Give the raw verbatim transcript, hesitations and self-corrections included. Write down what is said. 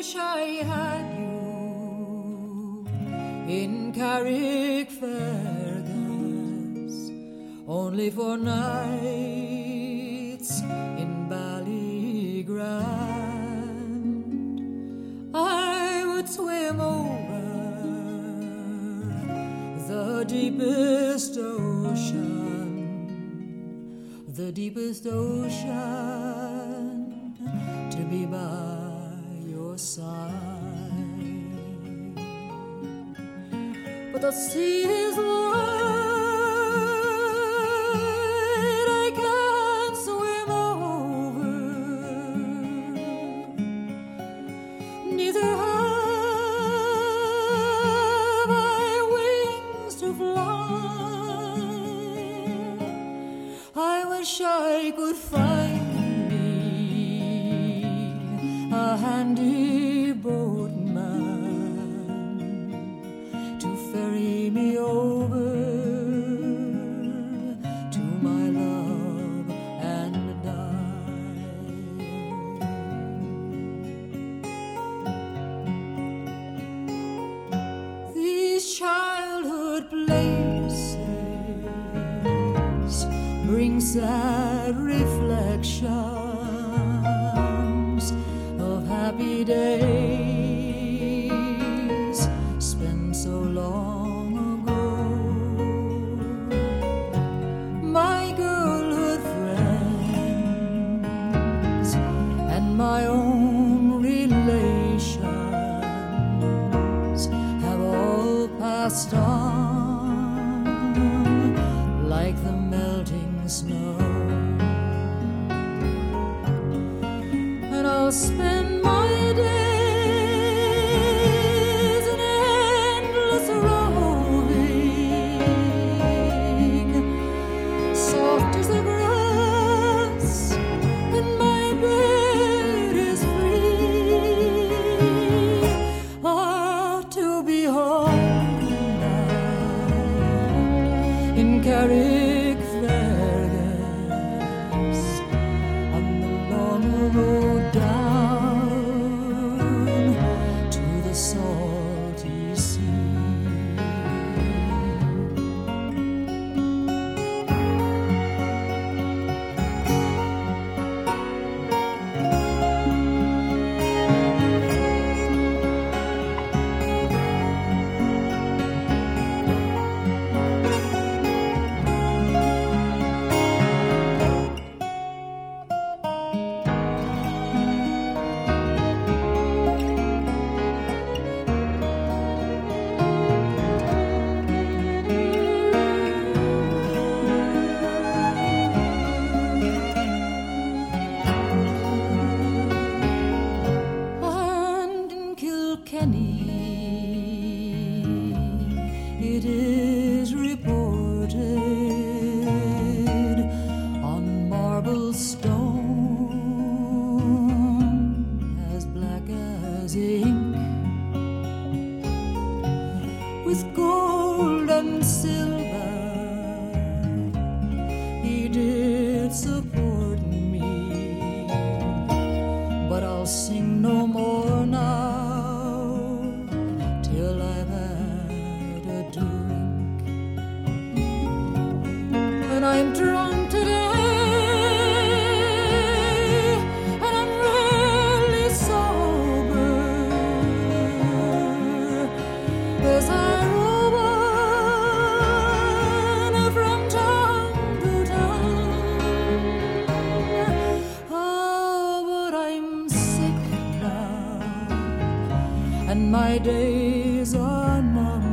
wish I had you in Carrickfergus, only for nights in Ballygrand. I would swim over the deepest ocean, the deepest ocean, to be by your side. But the sea is wide, I can't swim over, neither have I wings to fly. I wish I could find a handy boatman to ferry me over to my love and die. These childhood places bring sad reflections of happy days spent so long ago. My girlhood friends and my own relations have all passed on like the melting snow. And I'll spend my days in endless roving, soft as the grass, and my bed is free. Ah, to be home now in Carrickfergus, on the long road down to the salty sea. It is reported on marble stone as black as ink, with gold and silver he did support me. But I'll sing no more now till I've had a drink, and I'm drunk today, and I'm really sober as I roam on from town to town. Oh, but I'm sick now, and my days are numbered.